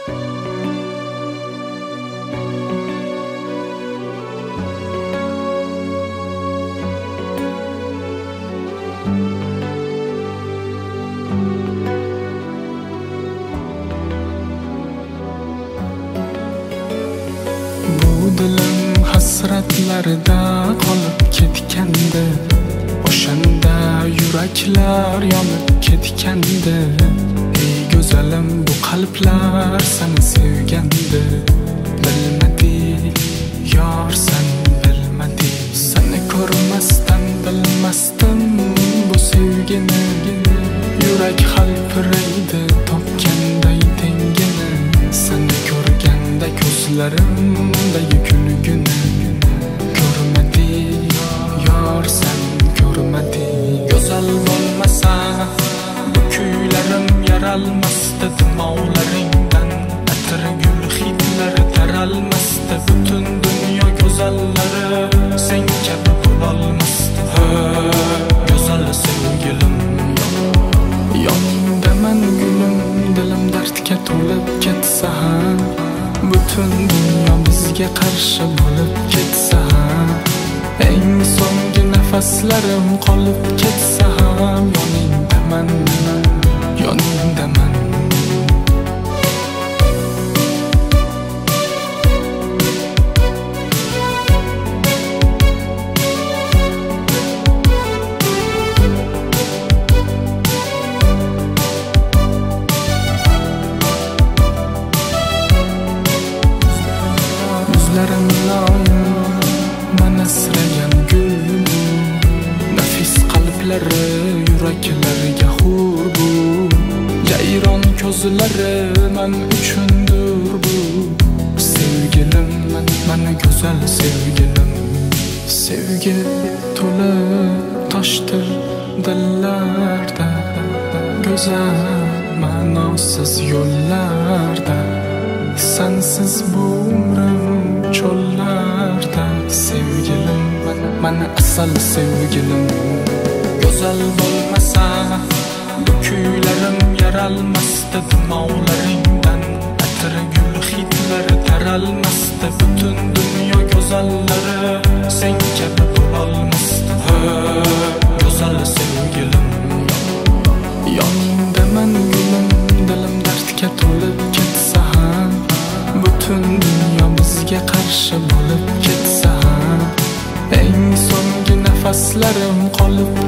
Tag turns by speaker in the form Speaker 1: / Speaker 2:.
Speaker 1: Dilim hasratlarda qolib ketgandi, o'shanda yuraklar yonib ketgandi. Ey go'zalim, bu qalblar seni sevgandi. Bilmadi yor, sen bilmadi. Seni ko'rmasdan bilmasdim bu sevgini. Yurak halpiraydi topganday dengini. Seni ko'rganda ko'zlarimdagi kulguni. Ko'rmadi yor, sen ko'rmadi. Go'zal bo'lmasa bu kuylarim yaralmasdi. Dimog'laringdan atir gul hidlari taralmasdi. Butun dunyo go'zallari sen kabi bo'lolmasdi. Go'zal sevgilim, yoningdaman gulim. Dilim dardga to'lib ketsa ham, butun dunyo bizga qarshi bo'lib ketsa ham, eng so'nggi nafaslarim qolib ketsa ham, yoningdaman, yoningdaman. Yuzlarim loyim, man asragan gul. Nafis qalblari yuraklarga hur bu. Jayron ko'zlari men uchundir bu. Sevgilim, meni go'zal sevgilim. Sevgi to'lib toshdi dillarda, go'zal ma'nosiz yo'llarda. Sensiz bu umrim cho'llarda. Sevgilim, meni asal sevgilim. Go'zal bo'lmasa bu kuylarim yaralmasdi. Dimog'laringdan atir gul hidlari taralmasdi. Butun dunyo go'zallari sen kabi bo'lolmasdi. Go'zal sevgilim, yoningdaman gulim. Dilim dardga to'lib ketsa ham, butun dunyo bizga qarshi bo'lib ketsa ham, eng so'nggi nafaslarim qolib